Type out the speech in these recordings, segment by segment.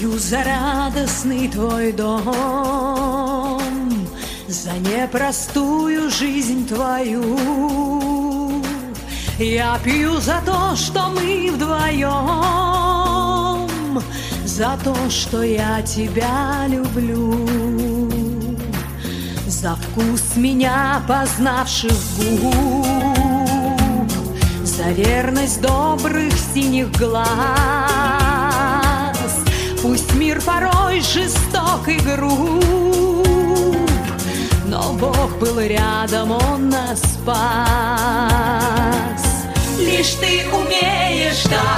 Пью за радостный твой дом, за непростую жизнь твою. Я пью за то, что мы вдвоем, за то, что я тебя люблю, за вкус меня познавших губ, за верность добрых синих глаз. Пусть мир порой жесток и груб, но Бог был рядом, Он нас спас. Лишь ты умеешь так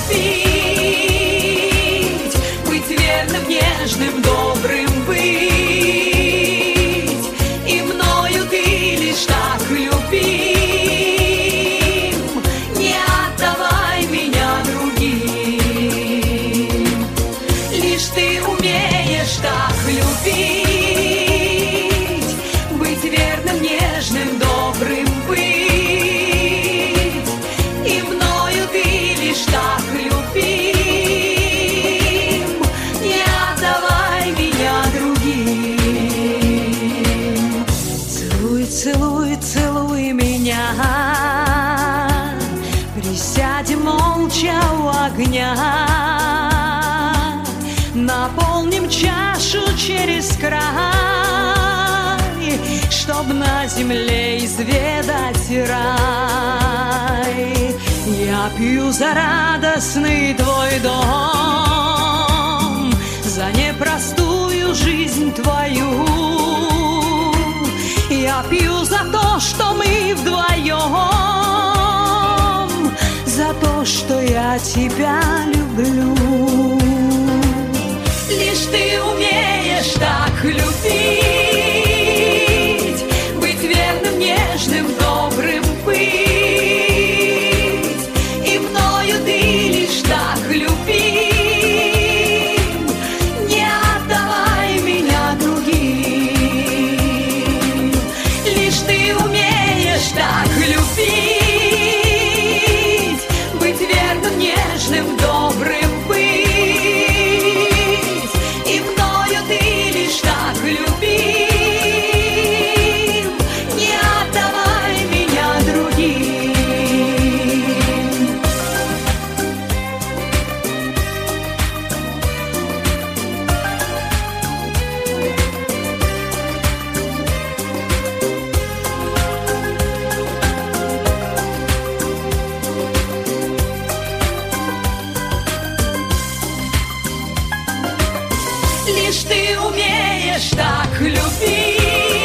любить, быть верным, нежным, добрым быть, и мною ты лишь так любим, не отдавай меня другим. Лишь ты умеешь так любить, быть верным, нежным, добрым быть, и мною ты лишь так любим, не отдавай меня другим. Целуй, целуй, целуй меня, присядем молча у огня, наполним чашу через край, чтоб на земле изведать рай. Я пью за радостный твой дом, за непростую жизнь твою. Я пью за то, что мы вдвоем, за то, что я тебя люблю. Лишь ты умеешь так любить, быть верным, нежным, добрым быть, и мною ты лишь так любим, не отдавай меня другим. Лишь ты умеешь так любить, быть верным, нежным, добрым быть, и мною ты лишь так любим, не отдавай меня другим. Лишь ты умеешь так любить,